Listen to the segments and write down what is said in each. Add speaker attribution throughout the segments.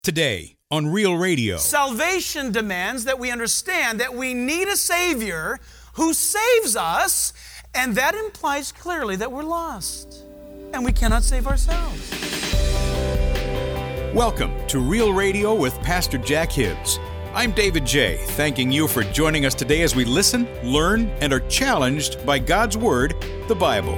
Speaker 1: Today on Real Radio.
Speaker 2: Salvation demands that we understand that we need a Savior who saves us, and that implies clearly that we're lost and we cannot save ourselves.
Speaker 1: Welcome to Real Radio with Pastor Jack Hibbs. I'm David J., thanking you for joining us today as we listen, learn, and are challenged by God's Word, the Bible.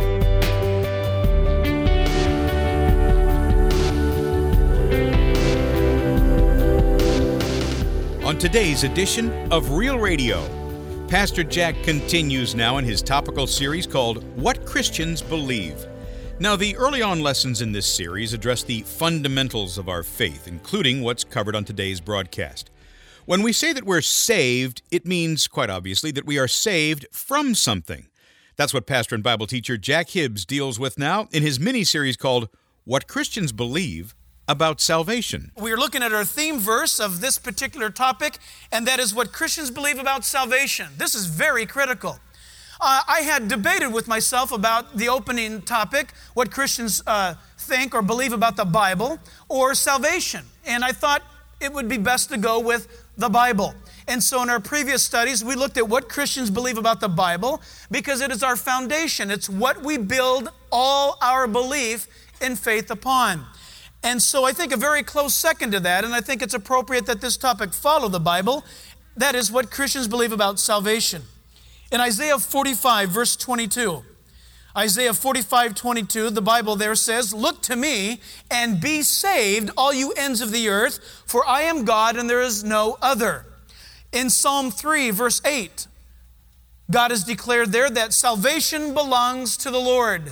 Speaker 1: On today's edition of Real Radio, Pastor Jack continues now in his topical series called What Christians Believe. Now, the early on lessons in this series address the fundamentals of our faith, including what's covered on today's broadcast. When we say that we're saved, it means, quite obviously, that we are saved from something. That's what pastor and Bible teacher Jack Hibbs deals with now in his mini-series called What Christians Believe about Salvation.
Speaker 2: We are looking at our theme verse of this particular topic, and that is what Christians believe about salvation. This is very critical. I had debated with myself about the opening topic, what Christians think or believe about the Bible or salvation. And I thought it would be best to go with the Bible. And so in our previous studies, we looked at what Christians believe about the Bible because it is our foundation. It's what we build all our belief and faith upon. And so I think a very close second to that, and I think it's appropriate that this topic follow the Bible, that is what Christians believe about salvation. In Isaiah 45, verse 22, Isaiah 45, 22, the Bible there says, "Look to me and be saved, all you ends of the earth, for I am God and there is no other." In Psalm 3, verse 8, God has declared there that salvation belongs to the Lord.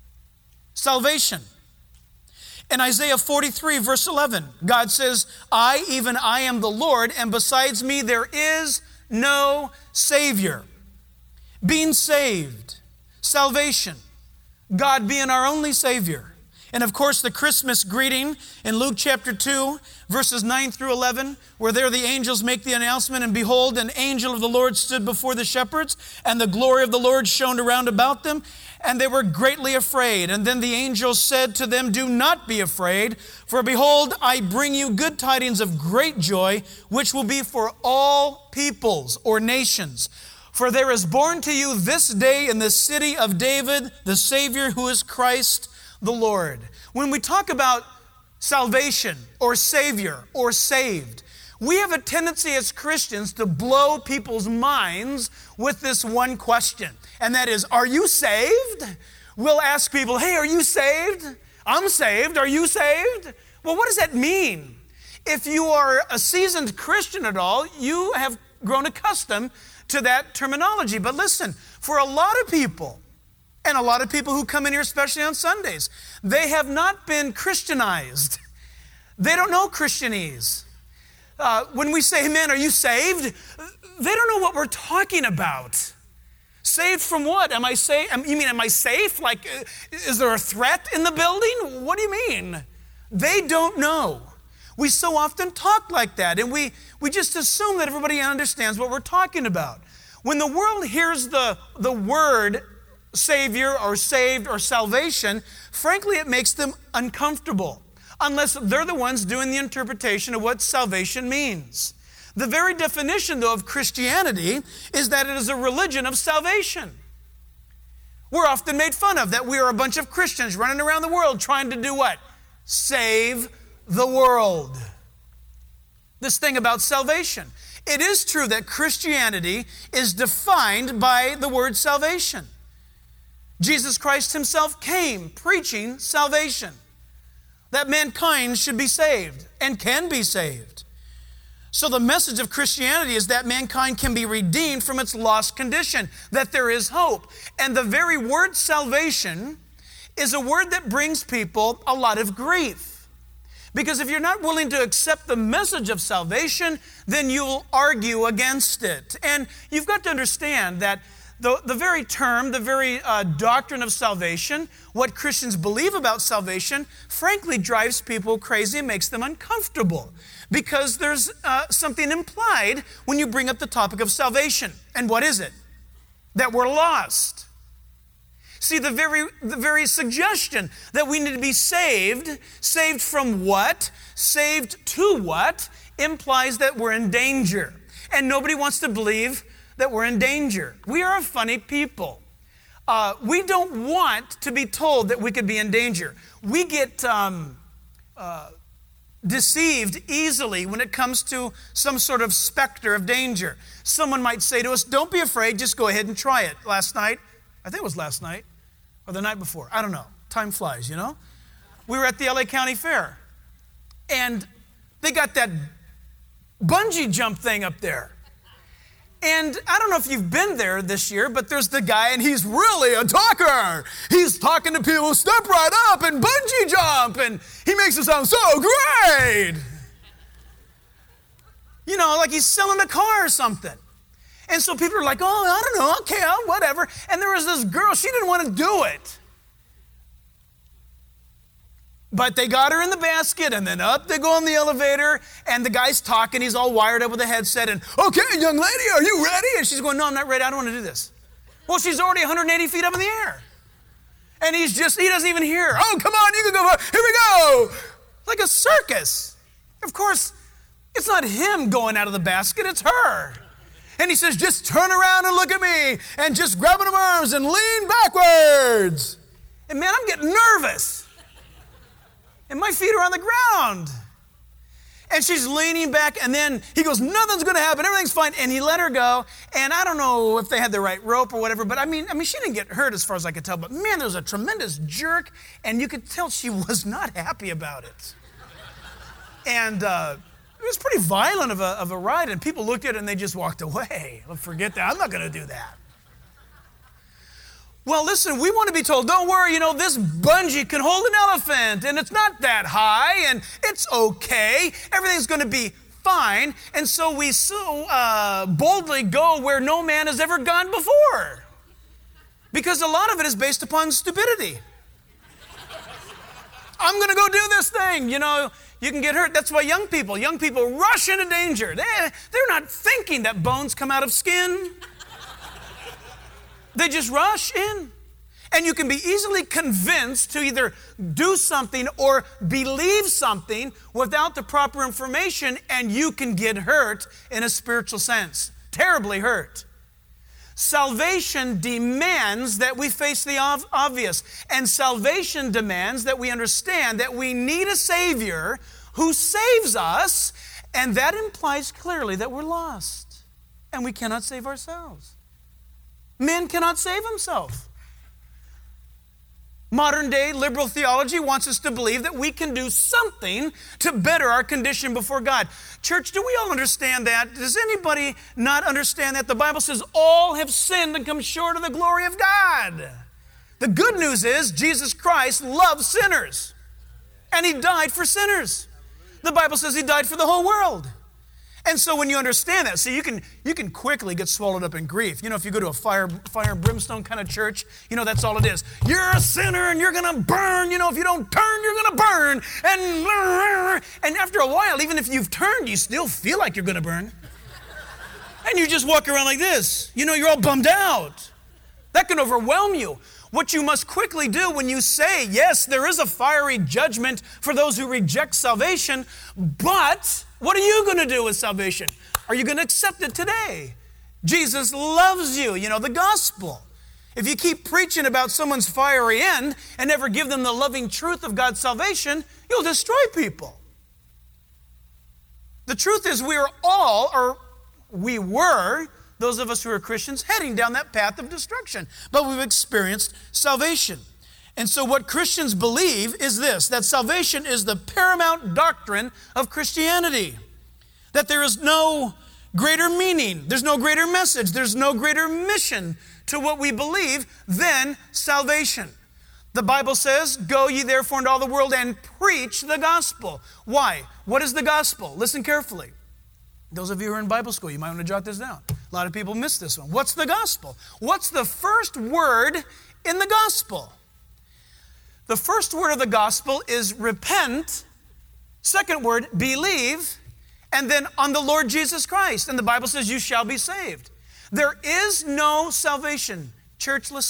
Speaker 2: Salvation. In Isaiah 43, verse 11, God says, I, even I am the Lord, and besides me there is no Savior. Being saved, salvation, God being our only Savior. And of course, the Christmas greeting in Luke chapter 2, verses 9 through 11, where there the angels make the announcement, and behold, an angel of the Lord stood before the shepherds, and the glory of the Lord shone around about them, and they were greatly afraid. And then the angel said to them, "Do not be afraid, for behold, I bring you good tidings of great joy, which will be for all peoples or nations. For there is born to you this day in the city of David the Savior, who is Christ the Lord." When we talk about salvation or Savior or saved, we have a tendency as Christians to blow people's minds with this one question, and that is, are you saved? We'll ask people, hey, are you saved? I'm saved. Are you saved? Well, what does that mean? If you are a seasoned Christian at all, you have grown accustomed to that terminology. But listen, for a lot of people, and a lot of people who come in here, especially on Sundays, they have not been Christianized. They don't know Christianese. When we say, man, are you saved? They don't know what we're talking about. Saved from what? Am I safe? You mean, am I safe? Like, is there a threat in the building? What do you mean? They don't know. We so often talk like that, and we just assume that everybody understands what we're talking about. When the world hears the word Savior or saved or salvation, frankly, it makes them uncomfortable, unless they're the ones doing the interpretation of what salvation means. The very definition, though, of Christianity is that it is a religion of salvation. We're often made fun of that we are a bunch of Christians running around the world trying to do what? Save the world. This thing about salvation. It is true that Christianity is defined by the word salvation. Jesus Christ himself came preaching salvation, that mankind should be saved and can be saved. So the message of Christianity is that mankind can be redeemed from its lost condition, that there is hope. And the very word salvation is a word that brings people a lot of grief. Because if you're not willing to accept the message of salvation, then you'll argue against it. And you've got to understand that the very term, the very doctrine of salvation, what Christians believe about salvation, frankly drives people crazy and makes them uncomfortable. Because there's something implied when you bring up the topic of salvation. And what is it? That we're lost. See, the very suggestion that we need to be saved from what, saved to what, implies that we're in danger. And nobody wants to believe that we're in danger. We are a funny people. We don't want to be told that we could be in danger. We get deceived easily when it comes to some sort of specter of danger. Someone might say to us, don't be afraid, just go ahead and try it. Last night, I think it was last night, or the night before, I don't know. Time flies, you know? We were at the LA County Fair, and they got that bungee jump thing up there. And I don't know if you've been there this year, but there's the guy, and he's really a talker. He's talking to people, step right up and bungee jump, and he makes it sound so great. You know, like he's selling a car or something. And so people are like, oh, I don't know, okay, whatever. And there was this girl, she didn't want to do it. But they got her in the basket, and then up they go on the elevator, and the guy's talking. He's all wired up with a headset, and, okay, young lady, are you ready? And she's going, no, I'm not ready. I don't want to do this. Well, she's already 180 feet up in the air. And he doesn't even hear. Oh, come on, you can go. Here we go. Like a circus. Of course, it's not him going out of the basket. It's her. And he says, just turn around and look at me, and just grab her arms and lean backwards. And man, I'm getting nervous. And my feet are on the ground. And she's leaning back, and then he goes, nothing's going to happen, everything's fine. And he let her go, and I don't know if they had the right rope or whatever, but I mean, she didn't get hurt as far as I could tell, but man, there was a tremendous jerk, and you could tell she was not happy about it. And it was pretty violent of a ride, and people looked at it and they just walked away. Forget that, I'm not going to do that. Well, listen, we want to be told, don't worry, you know, this bungee can hold an elephant, and it's not that high, and it's okay. Everything's going to be fine. And so we boldly go where no man has ever gone before. Because a lot of it is based upon stupidity. I'm going to go do this thing, you know. You can get hurt. That's why young people rush into danger. They're not thinking that bones come out of skin. They just rush in. And you can be easily convinced to either do something or believe something without the proper information, and you can get hurt in a spiritual sense. Terribly hurt. Salvation demands that we face the obvious. And salvation demands that we understand that we need a Savior who saves us, and that implies clearly that we're lost and we cannot save ourselves. Man cannot save himself. Modern day liberal theology wants us to believe that we can do something to better our condition before God. Church, do we all understand that? Does anybody not understand that? The Bible says all have sinned and come short of the glory of God. The good news is Jesus Christ loves sinners, and He died for sinners. The Bible says He died for the whole world. And so when you understand that, see, you can quickly get swallowed up in grief. You know, if you go to a fire and brimstone kind of church, you know, that's all it is. You're a sinner and you're going to burn. You know, if you don't turn, you're going to burn. And after a while, even if you've turned, you still feel like you're going to burn. And you just walk around like this. You know, you're all bummed out. That can overwhelm you. What you must quickly do when you say, yes, there is a fiery judgment for those who reject salvation, but what are you going to do with salvation? Are you going to accept it today? Jesus loves you, you know, the gospel. If you keep preaching about someone's fiery end and never give them the loving truth of God's salvation, you'll destroy people. The truth is we were, those of us who are Christians, heading down that path of destruction. But we've experienced salvation. And so what Christians believe is this, that salvation is the paramount doctrine of Christianity. That there is no greater meaning, there's no greater message, there's no greater mission to what we believe than salvation. The Bible says, go ye therefore into all the world and preach the gospel. Why? What is the gospel? Listen carefully. Those of you who are in Bible school, you might want to jot this down. A lot of people miss this one. What's the gospel? What's the first word in the gospel? The first word of the gospel is repent. Second word, believe. And then on the Lord Jesus Christ. And the Bible says you shall be saved. There is no salvation. Church, listen.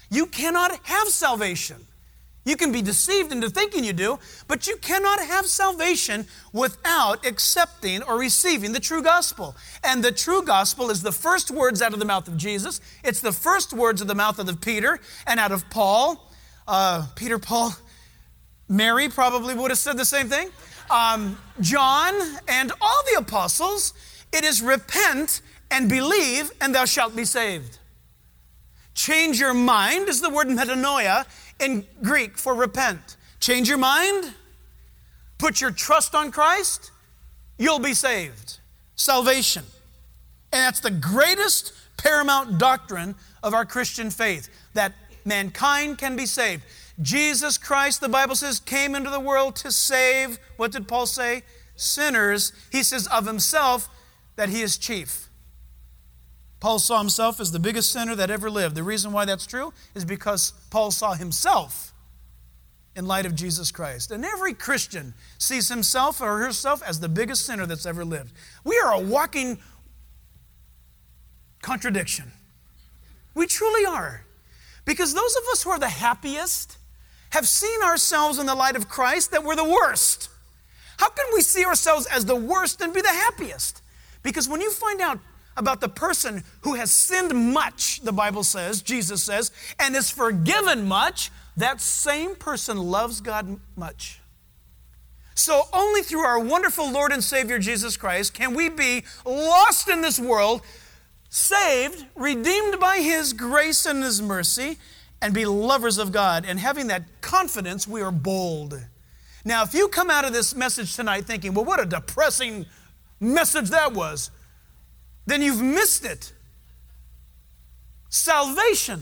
Speaker 2: You cannot have salvation. You can be deceived into thinking you do, but you cannot have salvation without accepting or receiving the true gospel. And the true gospel is the first words out of the mouth of Jesus. It's the first words of the mouth of Peter and out of Paul. Peter, Paul, Mary probably would have said the same thing. John and all the apostles. It is repent and believe, and thou shalt be saved. Change your mind is the word metanoia in Greek for repent. Change your mind, put your trust on Christ, you'll be saved. Salvation. And that's the greatest paramount doctrine of our Christian faith, that mankind can be saved. Jesus Christ, the Bible says, came into the world to save, what did Paul say? Sinners. He says of himself that he is chief. Paul saw himself as the biggest sinner that ever lived. The reason why that's true is because Paul saw himself in light of Jesus Christ. And every Christian sees himself or herself as the biggest sinner that's ever lived. We are a walking contradiction. We truly are. Because those of us who are the happiest have seen ourselves in the light of Christ that we're the worst. How can we see ourselves as the worst and be the happiest? Because when you find out about the person who has sinned much, the Bible says, Jesus says, and is forgiven much, that same person loves God much. So only through our wonderful Lord and Savior Jesus Christ can we be lost in this world, saved, redeemed by His grace and His mercy, and be lovers of God. And having that confidence, we are bold. Now, if you come out of this message tonight thinking, well, what a depressing message that was, then you've missed it. Salvation.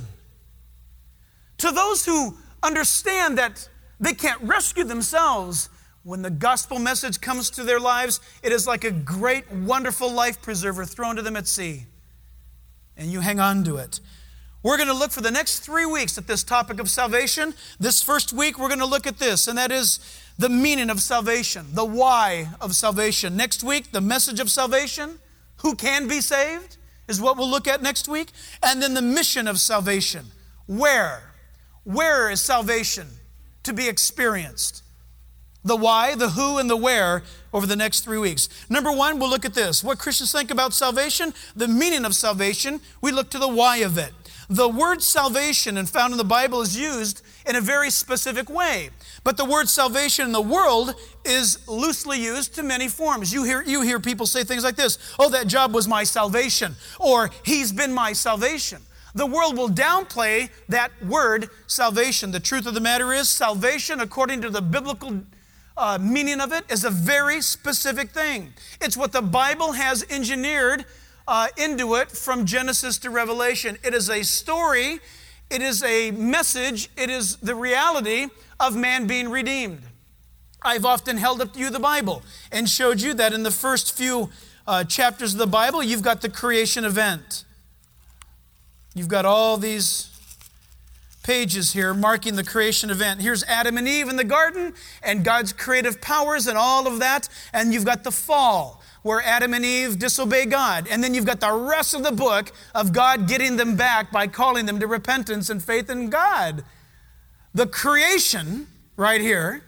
Speaker 2: To those who understand that they can't rescue themselves, when the gospel message comes to their lives, it is like a great, wonderful life preserver thrown to them at sea. And you hang on to it. We're going to look for the next 3 weeks at this topic of salvation. This first week, we're going to look at this, and that is the meaning of salvation, the why of salvation. Next week, the message of salvation. Who can be saved is what we'll look at next week. And then the mission of salvation. Where? Where is salvation to be experienced? The why, the who, and the where over the next 3 weeks. Number one, we'll look at this. What Christians think about salvation, the meaning of salvation. We look to the why of it. The word salvation, and found in the Bible, is used in a very specific way. But the word salvation in the world is loosely used to many forms. You hear people say things like this: oh, that job was my salvation, or he's been my salvation. The world will downplay that word salvation. The truth of the matter is, salvation, according to the biblical meaning of it, is a very specific thing. It's what the Bible has engineered into it from Genesis to Revelation. It is a story, it is a message, it is the reality of man being redeemed. I've often held up to you the Bible and showed you that in the first few chapters of the Bible, you've got the creation event. You've got all these pages here marking the creation event. Here's Adam and Eve in the garden and God's creative powers and all of that. And you've got the fall, where Adam and Eve disobey God. And then you've got the rest of the book of God getting them back by calling them to repentance and faith in God. The creation, right here,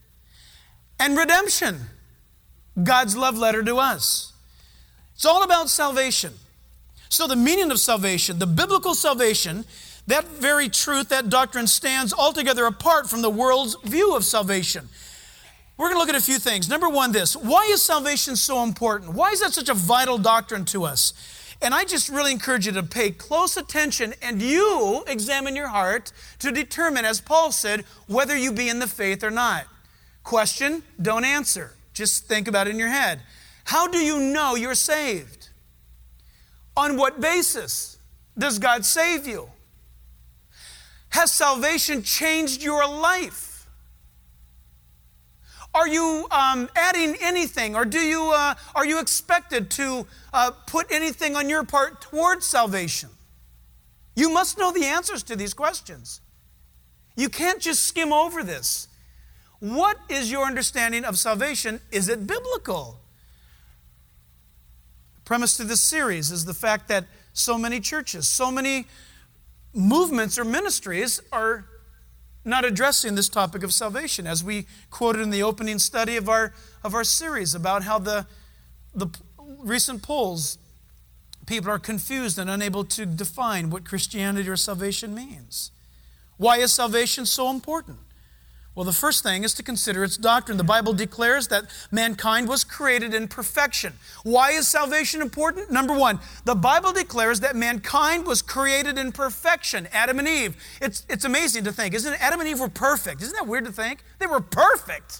Speaker 2: and redemption, God's love letter to us. It's all about salvation. So the meaning of salvation, the biblical salvation, that very truth, that doctrine stands altogether apart from the world's view of salvation. We're going to look at a few things. Number one, this: why is salvation so important? Why is that such a vital doctrine to us? And I just really encourage you to pay close attention and you examine your heart to determine, as Paul said, whether you be in the faith or not. Question, don't answer. Just think about it in your head. How do you know you're saved? On what basis does God save you? Has salvation changed your life? Are you adding anything, or are you expected to put anything on your part towards salvation? You must know the answers to these questions. You can't just skim over this. What is your understanding of salvation? Is it biblical? The premise to this series is the fact that so many churches, so many movements or ministries are not addressing this topic of salvation, as we quoted in the opening study of our series about how the recent polls, people are confused and unable to define what Christianity or salvation means. Why is salvation so important? Well, the first thing is to consider its doctrine. The Bible declares that mankind was created in perfection. Why is salvation important? Number one, the Bible declares that mankind was created in perfection. Adam and Eve. It's amazing to think, isn't it? Adam and Eve were perfect. Isn't that weird to think? They were perfect.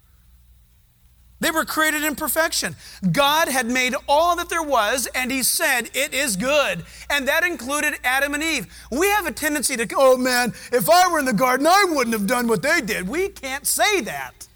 Speaker 2: They were created in perfection. God had made all that there was, and He said, it is good. And that included Adam and Eve. We have a tendency to, oh man, if I were in the garden, I wouldn't have done what they did. We can't say that.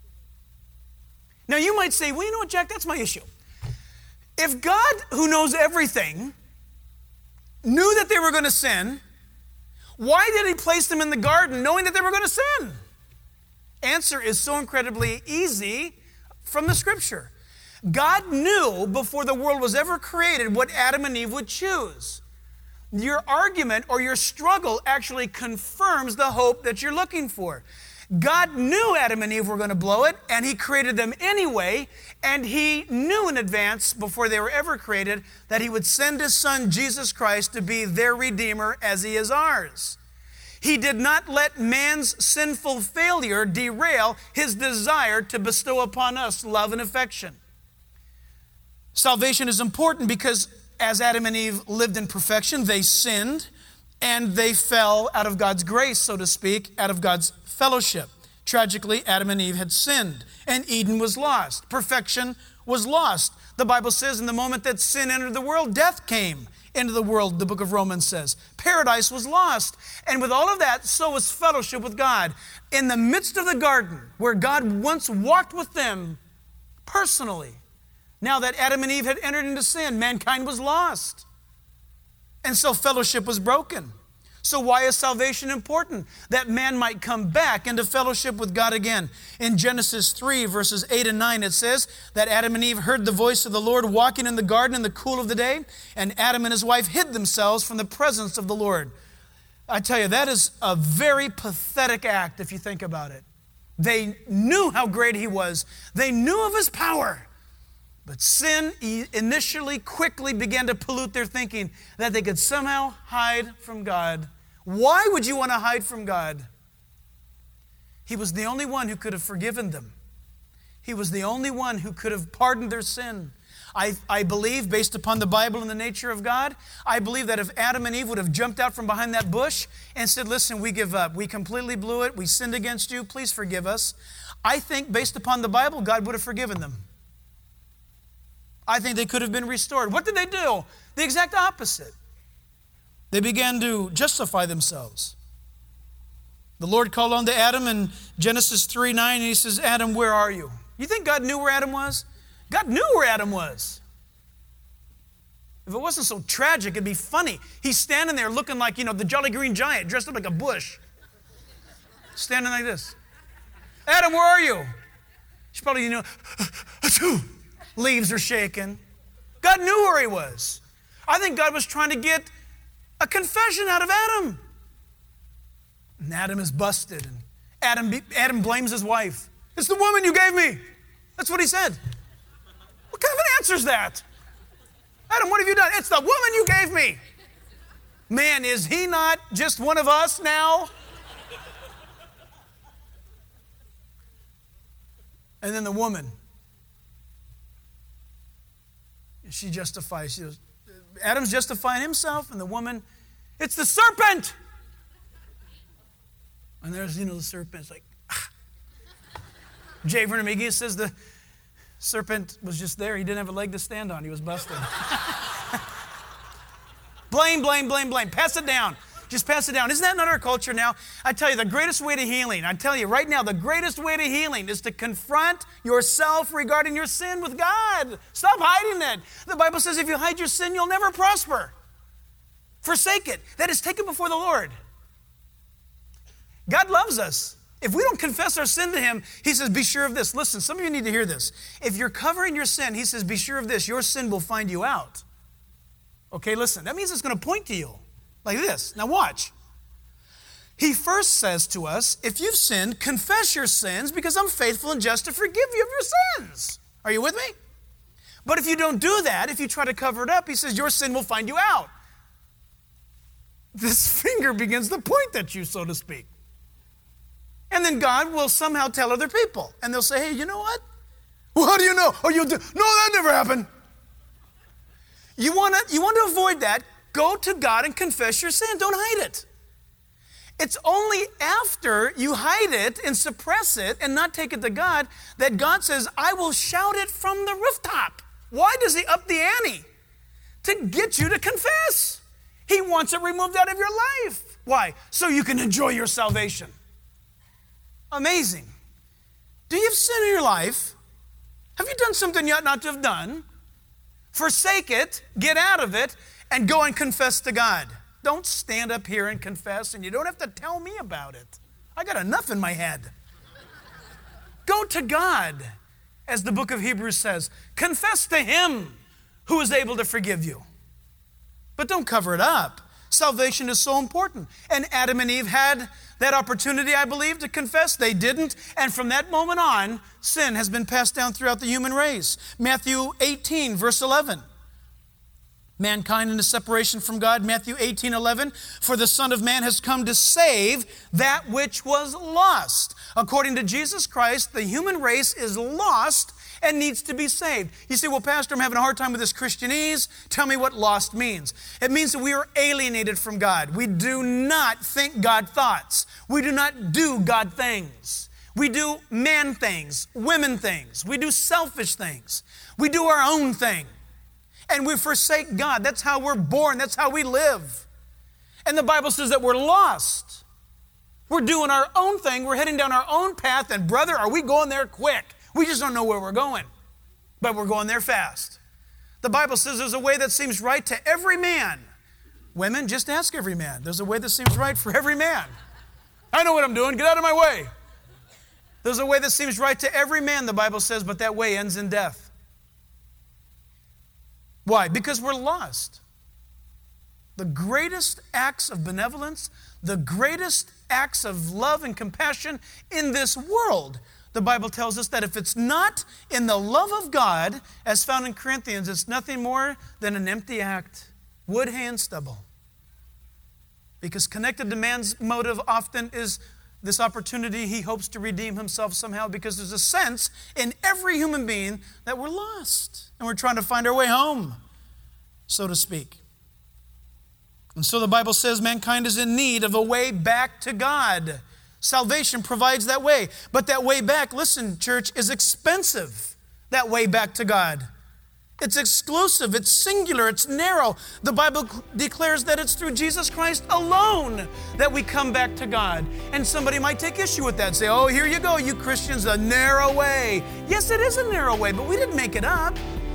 Speaker 2: Now you might say, well, you know what, Jack, that's my issue. If God, who knows everything, knew that they were going to sin, why did He place them in the garden knowing that they were going to sin? Answer is so incredibly easy. From the Scripture. God knew before the world was ever created what Adam and Eve would choose. Your argument or your struggle actually confirms the hope that you're looking for. God knew Adam and Eve were going to blow it, and He created them anyway, and He knew in advance, before they were ever created, that He would send His Son, Jesus Christ, to be their Redeemer as He is ours. He did not let man's sinful failure derail His desire to bestow upon us love and affection. Salvation is important because as Adam and Eve lived in perfection, they sinned and they fell out of God's grace, so to speak, out of God's fellowship. Tragically, Adam and Eve had sinned and Eden was lost. Perfection was lost. The Bible says in the moment that sin entered the world, death came into the world, the book of Romans says. Paradise was lost. And with all of that, so was fellowship with God. In the midst of the garden, where God once walked with them personally, now that Adam and Eve had entered into sin, mankind was lost. And so fellowship was broken. So why is salvation important? That man might come back into fellowship with God again. In Genesis 3, verses 8 and 9, it says that Adam and Eve heard the voice of the Lord walking in the garden in the cool of the day, and Adam and his wife hid themselves from the presence of the Lord. I tell you, that is a very pathetic act if you think about it. They knew how great He was. They knew of His power. But sin initially quickly began to pollute their thinking that they could somehow hide from God. Why would you want to hide from God? He was the only one who could have forgiven them. He was the only one who could have pardoned their sin. I believe, based upon the Bible and the nature of God, I believe that if Adam and Eve would have jumped out from behind that bush and said, listen, we give up. We completely blew it. We sinned against you. Please forgive us. I think, based upon the Bible, God would have forgiven them. I think they could have been restored. What did they do? The exact opposite. They began to justify themselves. The Lord called on to Adam in Genesis 3:9, and He says, Adam, where are you? You think God knew where Adam was? God knew where Adam was. If it wasn't so tragic, it'd be funny. He's standing there looking like, the Jolly Green Giant, dressed up like a bush. Standing like this. Adam, where are you? He's probably, leaves are shaking. God knew where he was. I think God was trying to get a confession out of Adam. And Adam is busted. And Adam blames his wife. It's the woman you gave me. That's what he said. What kind of an answer is that? Adam, what have you done? It's the woman you gave me. Man, is he not just one of us now? And then the woman, she justifies. She goes, Adam's justifying himself, and the woman, it's the serpent. And there's, the serpent. It's like, J. Vernon McGee says the serpent was just there. He didn't have a leg to stand on. He was busted. Blame. Pass it down. Just pass it down. Isn't that not our culture now? I tell you, the greatest way to healing, I tell you right now, the greatest way to healing is to confront yourself regarding your sin with God. Stop hiding it. The Bible says if you hide your sin, you'll never prosper. Forsake it. That is, take it before the Lord. God loves us. If we don't confess our sin to Him, He says, be sure of this. Listen, some of you need to hear this. If you're covering your sin, He says, be sure of this. Your sin will find you out. Okay, listen. That means it's going to point to you. Like this. Now watch. He first says to us, if you've sinned, confess your sins because I'm faithful and just to forgive you of your sins. Are you with me? But if you don't do that, if you try to cover it up, he says your sin will find you out. This finger begins to point at you, so to speak. And then God will somehow tell other people. And they'll say, hey, you know what? Well, how do you know? Oh, you do. No, that never happened. You want to avoid that, go to God and confess your sin. Don't hide it. It's only after you hide it and suppress it and not take it to God that God says, I will shout it from the rooftop. Why does he up the ante? To get you to confess. He wants it removed out of your life. Why? So you can enjoy your salvation. Amazing. Do you have sin in your life? Have you done something you ought not to have done? Forsake it, get out of it, and go and confess to God. Don't stand up here and confess, and you don't have to tell me about it. I got enough in my head. Go to God, as the book of Hebrews says. Confess to him who is able to forgive you. But don't cover it up. Salvation is so important. And Adam and Eve had that opportunity, I believe, to confess. They didn't. And from that moment on, sin has been passed down throughout the human race. Matthew 18, verse 11. Mankind in the separation from God, Matthew 18:11, for the Son of Man has come to save that which was lost. According to Jesus Christ, the human race is lost and needs to be saved. You say, well, Pastor, I'm having a hard time with this Christianese. Tell me what lost means. It means that we are alienated from God. We do not think God thoughts. We do not do God things. We do man things, women things. We do selfish things. We do our own thing. And we forsake God. That's how we're born. That's how we live. And the Bible says that we're lost. We're doing our own thing. We're heading down our own path. And brother, are we going there quick? We just don't know where we're going. But we're going there fast. The Bible says there's a way that seems right to every man. Women, just ask every man. There's a way that seems right for every man. I know what I'm doing. Get out of my way. There's a way that seems right to every man, the Bible says, but that way ends in death. Why? Because we're lost. The greatest acts of benevolence, the greatest acts of love and compassion in this world, the Bible tells us that if it's not in the love of God, as found in Corinthians, it's nothing more than an empty act, wood, hay, and stubble. Because connected to man's motive often is this opportunity he hopes to redeem himself somehow, because there's a sense in every human being that we're lost and we're trying to find our way home, so to speak. And so the Bible says mankind is in need of a way back to God. Salvation provides that way. But that way back, listen, church, is expensive. That way back to God. It's exclusive, it's singular, it's narrow. The Bible declares that it's through Jesus Christ alone that we come back to God. And somebody might take issue with that and say, oh, here you go, you Christians, a narrow way. Yes, it is a narrow way, but we didn't make it up.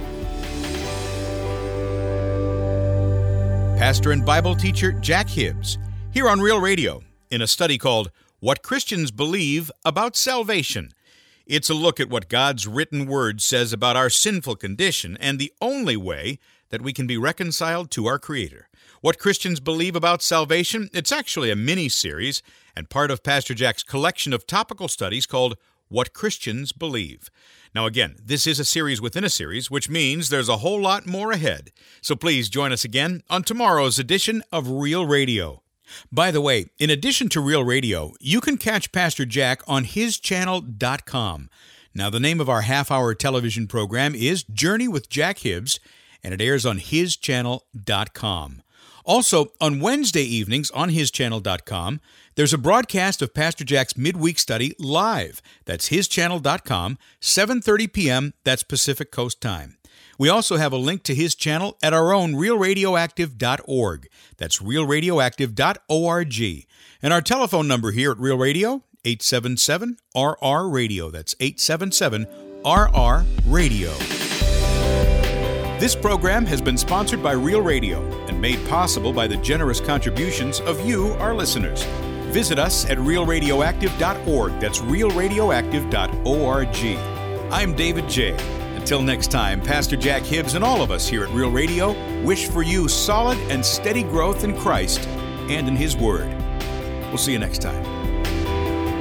Speaker 1: Pastor and Bible teacher Jack Hibbs, here on Real Radio, in a study called What Christians Believe About Salvation. It's a look at what God's written word says about our sinful condition and the only way that we can be reconciled to our Creator. What Christians Believe About Salvation, it's actually a mini-series and part of Pastor Jack's collection of topical studies called What Christians Believe. Now again, this is a series within a series, which means there's a whole lot more ahead. So please join us again on tomorrow's edition of Real Radio. By the way, in addition to Real Radio, you can catch Pastor Jack on hischannel.com. Now, the name of our half-hour television program is Journey with Jack Hibbs, and it airs on hischannel.com. Also, on Wednesday evenings on hischannel.com, there's a broadcast of Pastor Jack's midweek study live. That's hischannel.com, 7:30 p.m., that's Pacific Coast time. We also have a link to his channel at our own realradioactive.org. That's realradioactive.org. And our telephone number here at Real Radio, 877-RR-RADIO. That's 877-RR-RADIO. This program has been sponsored by Real Radio and made possible by the generous contributions of you, our listeners. Visit us at realradioactive.org. That's realradioactive.org. I'm David J., Till next time, Pastor Jack Hibbs and all of us here at Real Radio wish for you solid and steady growth in Christ and in His Word. We'll see you next time.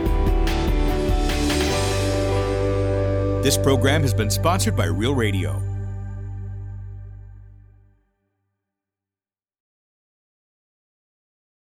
Speaker 1: This program has been sponsored by Real Radio.